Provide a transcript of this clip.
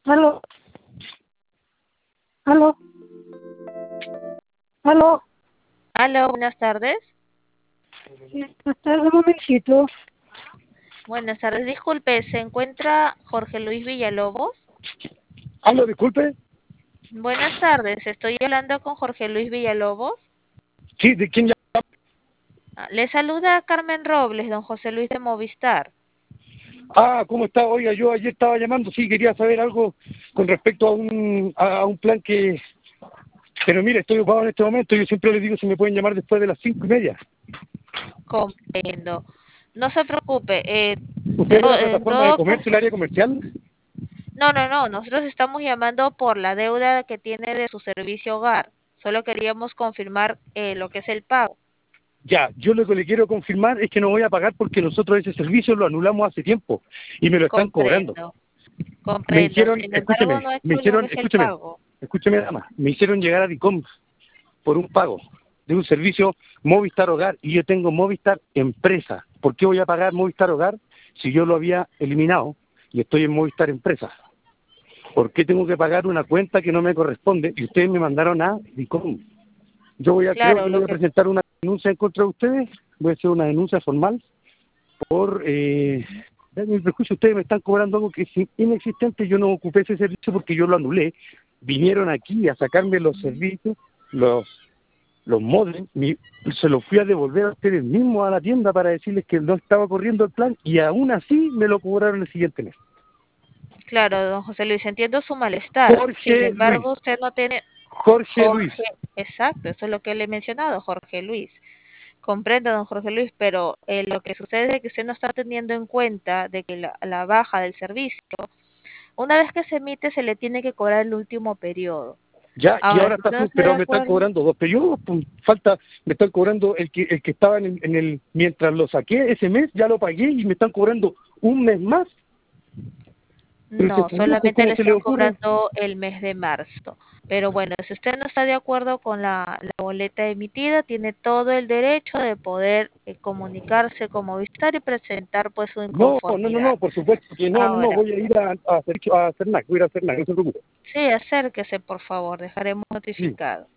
Aló, aló, aló. Aló, buenas tardes. Buenas tardes, un momentito. Buenas tardes, disculpe, ¿se encuentra Jorge Luis Villalobos? Aló, disculpe. Buenas tardes, estoy hablando con Jorge Luis Villalobos. Sí, ¿de quién llama? Le saluda Carmen Robles, don José Luis de Movistar. Ah, ¿cómo está? Oiga, yo ayer estaba llamando, sí, quería saber algo con respecto a un plan que... Pero mire, estoy ocupado en este momento, yo siempre les digo si me pueden llamar después de las 5:30. Comprendo. No se preocupe, ¿Usted es de la en plataforma de todo comercio, el área comercial? no, nosotros estamos llamando por la deuda que tiene de su servicio hogar. Solo queríamos confirmar lo que es el pago. Ya, yo lo que le quiero confirmar es que no voy a pagar porque nosotros ese servicio lo anulamos hace tiempo y me lo están cobrando. Comprendo, Me comprendo. hicieron, Sin embargo, escúcheme, no ha hecho lo que es el pago. escúcheme nada más, me hicieron llegar a DICOM por un pago de un servicio Movistar Hogar y yo tengo Movistar Empresa. ¿Por qué voy a pagar Movistar Hogar si yo lo había eliminado y estoy en Movistar Empresa? ¿Por qué tengo que pagar una cuenta que no me corresponde y ustedes me mandaron a DICOM? Creo Claro, que lo voy a que presentar una denuncia en contra de ustedes, voy a hacer una denuncia formal por mi prejuicio. Ustedes me están cobrando algo que es inexistente. Yo no ocupé ese servicio porque yo lo anulé. Vinieron aquí a sacarme los servicios, los modems, se los fui a devolver a ustedes mismos a la tienda para decirles que no estaba corriendo el plan y aún así me lo cobraron el siguiente mes. Claro, don José Luis, entiendo su malestar. Sin Jorge Luis, embargo, usted no tiene Jorge Luis. Jorge, exacto, eso es lo que le he mencionado, Jorge Luis. Comprendo, don Jorge Luis, pero lo que sucede es que usted no está teniendo en cuenta de que la baja del servicio, una vez que se emite, se le tiene que cobrar el último periodo. Ya, y Ahora, ahora si usted no está de pero me están acuerdo, cobrando dos periodos, pues, me están cobrando el que estaba mientras lo saqué ese mes, ya lo pagué y me están cobrando un mes más. Pero ese no, periodo, pues, solamente ¿cómo le se le están ocurre? cobrando el mes de marzo. Pero bueno, si usted no está de acuerdo con la boleta emitida, tiene todo el derecho de poder comunicarse con Movistar y presentar pues su No, inconformidad. por supuesto que no, Ahora, voy a ir a hacer nada, voy a ir a hacer nada, no se preocupe. sí, acérquese, por favor, dejaremos Sí. notificado.